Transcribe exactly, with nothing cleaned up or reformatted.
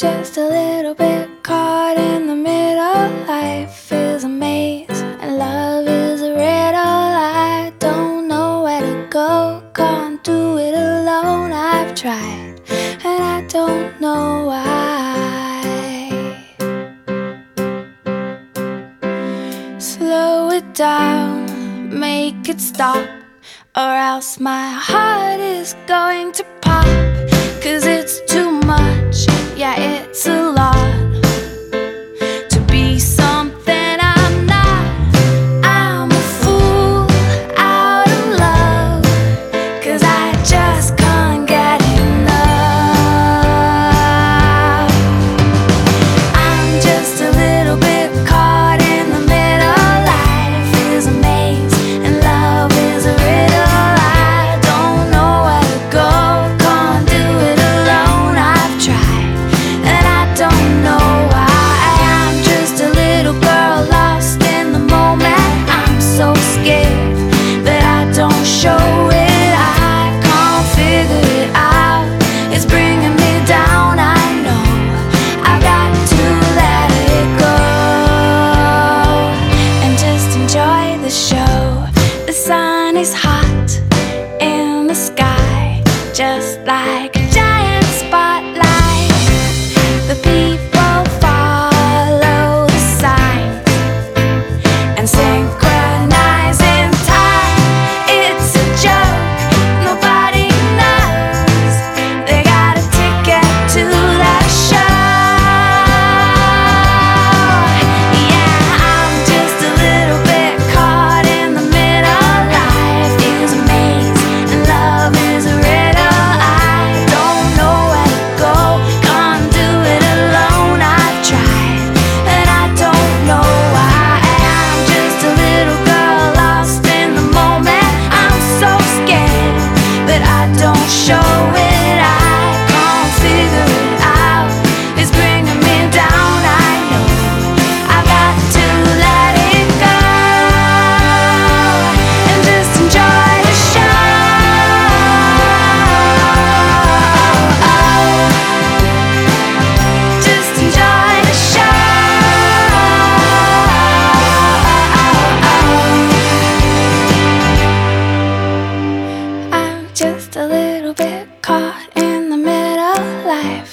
just a little bit caught in the middle. Life is a maze and love is a riddle. I don't know where to go, can't do it alone. I've tried and I don't know why. Slow it down, make it stop, or else my heart is going to pop. Cause it's too much, yeah, it's a lot to be something I'm not. I'm a fool out of love, cause I just can't get enough. I'm just a little bit caught in the middle. Life is a maze and love is a riddle. I don't know where to go, can't do it alone. I've tried and I don't know why. I'm just a little girl lost in the moment. I'm so scared that I don't show it. I can't figure it out, it's bringing me down. I know I've got to let it go and just enjoy the show. The sun is hot in the sky, just like a giant spotlight. The people follow the signs and synchronize in time. It's a joke, nobody knows they got a ticket to that show. Yeah, I'm just a little bit caught in the middle. Life is a maze and love is a riddle. I don't know where to go, can't do it alone. I've tried and I don't know why. I'm just a little girl lost in the moment. I'm so scared that I don't show it. I can't figure it out, it's bringing me down. I know I've got to let it go and just enjoy the show. Just enjoy the show. I'm just a little bit caught in the middle. Life